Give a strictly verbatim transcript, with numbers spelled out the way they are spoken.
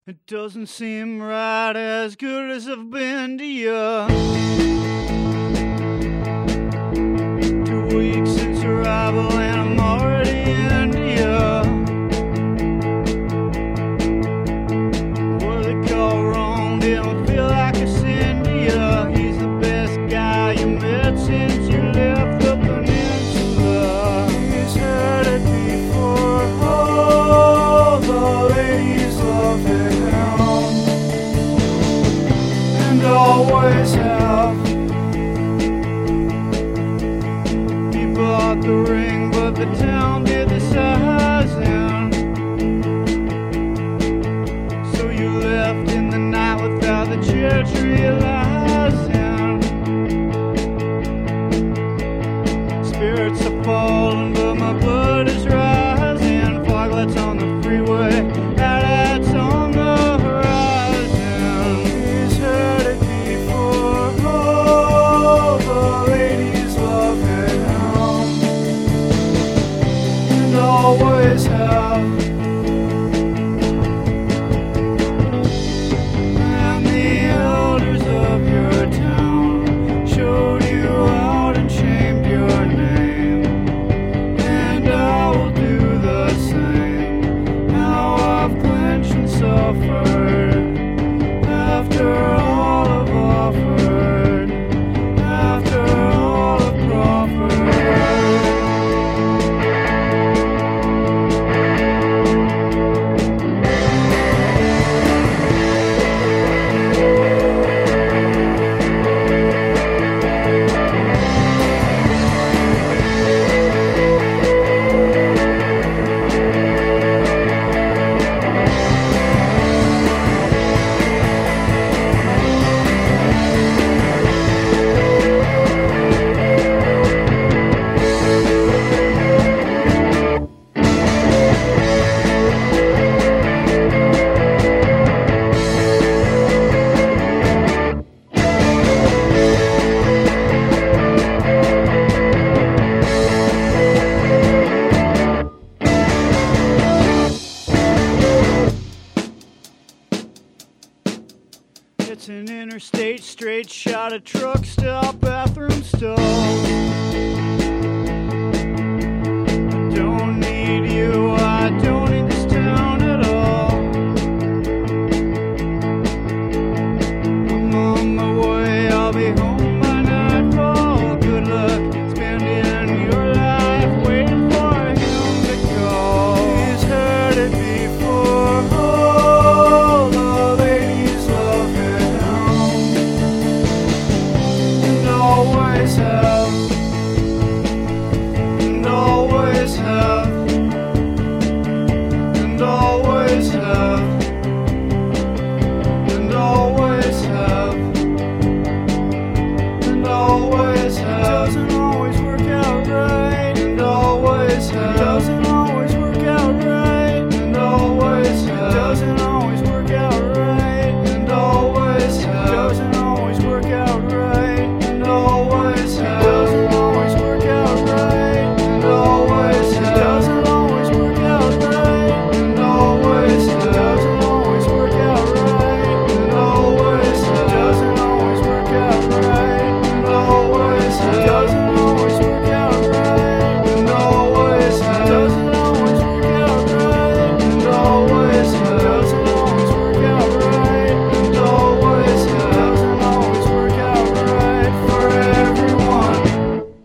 It doesn't seem right, as good as I've been to you. Two weeks since arrival and I'm already into you. What they call wrong didn't feel like a sin to you. He's the best guy you met since you left the peninsula. He's heard it before. Oh, the ladies love him and always have. He bought the ring, but the town did the sizing. So you left in the night without the church realizing. Spirits are falling, but my blood is rising. Foglights on the freeway, highlights on the horizon. He's heard it before. Oh, the ladies love him and always have. And the elders of your town showed you out and shamed your name, and I will do the same. Now I've quenched and suffered after all I've offered, after all I've proffered. It's an interstate straight shot of truck stop bathroom stall.